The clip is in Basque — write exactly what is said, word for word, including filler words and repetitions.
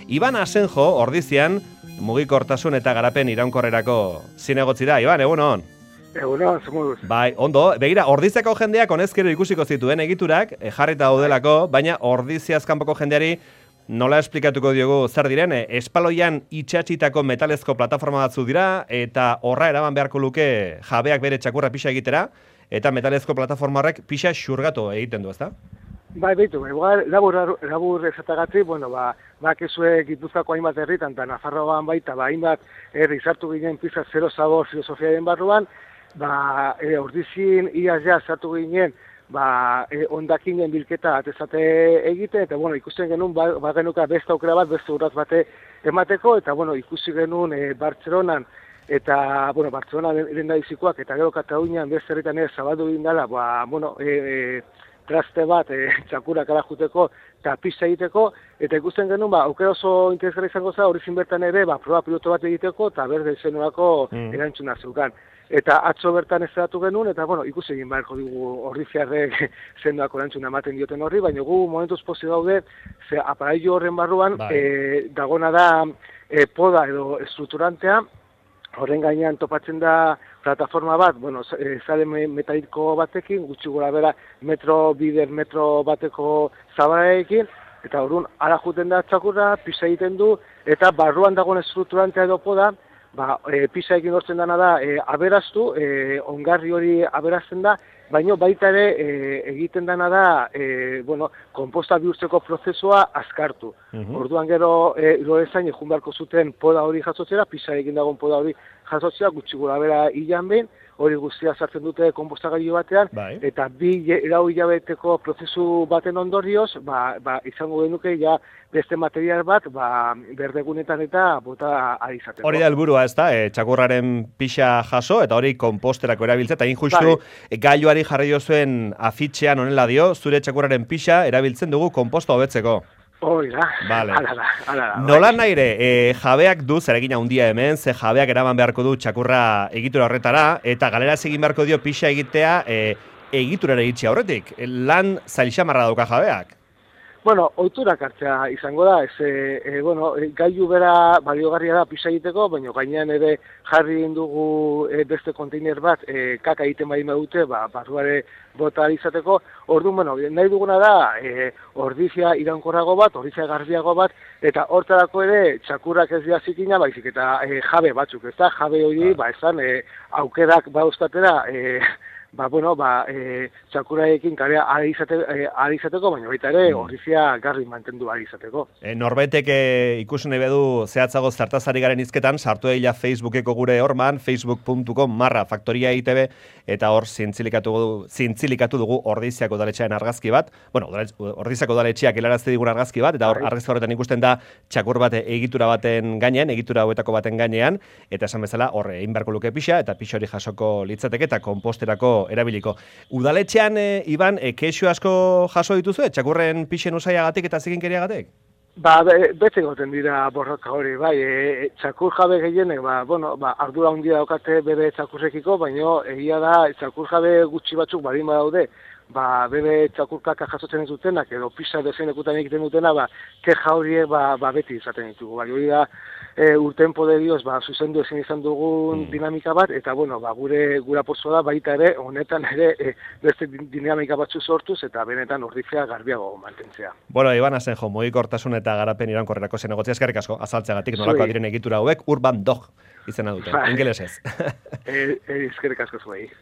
Iban Asenjo, Ordizian, mugikortasun eta garapen iraunkorrerako zinegotzi da. Iban, egun hon? Egunon, zemuduz. Bai, ondo, begira, Ordiziako jendeak honezkero ikusiko zituen egiturak, e, jarrita daudelako, baina Ordiziaz kanpoko jendeari nola esplikatuko diogu zer diren, e, espaloian itxatxitako metalezko plataforma batzu dira, eta horra eraman beharko luke jabeak bere txakurra pixa egitera, eta metalezko plataforma horrek pixa xurgatu egiten du, ezta? Bai, behitu, igual, labur, labur esatagatzi, bueno, ba, bakezue Gipuzkoako hainbat herritan, eta Nafarroan baita, ba, hainbat herri sartu ginen pizza zero sabor filosofiaren barruan, ba, e, Ordizin iaz ja sartu ginen, ba, e, ondakinen bilketa atezate egite, eta, bueno, ikusten genuen, ba, ba genuka beste aukera bat, beste urratz bate emateko, eta, bueno, ikusi genuen e, Bartzelonan, eta, bueno, Bartzelonan lendabizikoak, eta gero Katalunian beste herritan ere zabaldu egin dela, ba, bueno, e, e, traste bat e, txakurak ala juteko eta pizza egiteko, eta ikusten genuen, ba, aukera oso interesgarri izango za, hori bertan ere, ba, proba piloto bat egiteko, eta berde zenolako mm. erantzuna zeukan. Eta atzo bertan ez datu genuen, eta, bueno, ikusi egin beharko digu Ordiziarrek zenolako erantzuna ematen dioten horri, baina gu momentuz pozik gaude, ze aparailu horren barruan, e, dagona da e, poda edo estrukturantea, horren gainean topatzen da plataforma bat, bueno, zale metaliko batekin, gutxi gora bera metro bider metro bateko zabaraekin, eta orduan ara juten da txakurra, pizza egiten du, eta barruan dagoen estrukturantea edo poda, ba, e, pizza egin hortzen dana da e, aberaztu, e, ongarri hori aberazten da, baina baita ere e, egiten dana da, e, bueno, komposta bihurtzeko prozesua azkartu. Uh-huh. Orduan gero, e, gero ezain, egun beharko zuten poda hori jasotzera, pizza egin dagoen poda hori jasotzera, gutxi gura bera hilan behin, hori guztia sartzen dute konpostagailu batean, bai. Eta bi lau hilabeteko prozesu baten ondorioz, ba, ba, izango genuke ja beste material bat, ba, berdegunetan eta bota ari izateko. Hori da helburua, ezta? E, txakurraren pixa jaso, eta hori komposterako erabiltze, eta injustu bai. Gailuari jarri zuen afitxean honela dio, zure txakurraren pixa erabiltzen dugu komposta hobetzeko. Hoi da, vale. ala da, ala da. Nola nahi ere, e, jabeak du zeregin handia hemen, ze jabeak eraman beharko du txakurra egitura horretara, eta galera egin beharko dio pixa egitea e, egiturara iritsi aurretik. Lan zailxamarra dauka jabeak. Bueno, oiturak hartzea izango da, ez, e, e, bueno, gailu bera baliogarria da pizza egiteko, baina gainean ere jarri dugu e, beste konteiner bat, e, kaka egiten bai dute, ba, barruare bota izateko. Orduan, bueno, nahi duguna da, e, ordizia iraunkorrago bat, ordizia garbiago bat, eta hortarako ere txakurrak ez dira zikina, baizik eta e, jabe batzuk, ez da, jabe hori, ba, esan, e, aukerak bauztatera, e, ba, bueno, ba, e, txakuraekin karea ari izate, e, izateko, baina baita ere ordizia garri mantendu ari izateko. E, Norbetek e, ikusen nahi bedu zehatzago zertazari garen izketan, sartu egila Facebookeko gure horman, facebook puntu com marra faktoria I T B, eta hor zintzilikatu, zintzilikatu dugu Ordiziako udaletxearen argazki bat, bueno, Ordiziako udaletxeak helarazte digun argazki bat, eta hor argazki horretan ikusten da txakur bat egitura baten gainean, egitura hauetako baten gainean, eta esan bezala horre egin beharko luke pixa, eta pixa hori jasoko litzateke, eta komposterako erabiliko. Udaletxean, e, Iban, e, kexu asko jaso dituzu, e, txakurren pixen usaiagatik eta zikinkeriagatik? Ba, be, bete goten dira borroka hori, bai, e, txakur jabe gehienek, ba, bueno, ba, ardura handia daukate bebe txakurrekiko, baina egia da, txakur jabe gutxi batzuk badin badaude, ba, bebe txakurkaka jasotzen ez dutenak, edo pizza dezen ekutan egiten dutena, ba, keja horiek ba, ba, beti izaten ditugu. Bai, hori da, e, urten poderioz, ba, zuzendu ezin izan dugun mm. dinamika bat, eta, bueno, ba, gure gura pozoa da, baita ere, honetan ere, e, beste dinamika batzu sortuz, eta benetan ordizia garbiago mantentzea. Bueno, Iban Asenjo, mugikortasun eta garapen iraunkorrerako zenegotzi, eskerrik asko, azaltzeagatik nolakoa diren egitura hauek, Urban Dog izena dute, ingelesez. e, e, eskerrik asko zuei.